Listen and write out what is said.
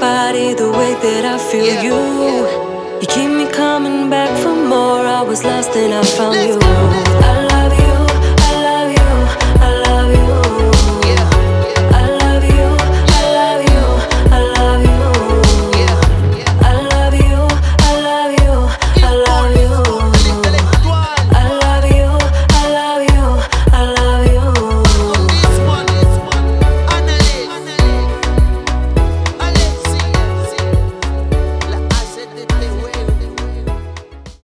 body the way that I feel you. You keep me coming back for more. I was lost and I found you. I love you.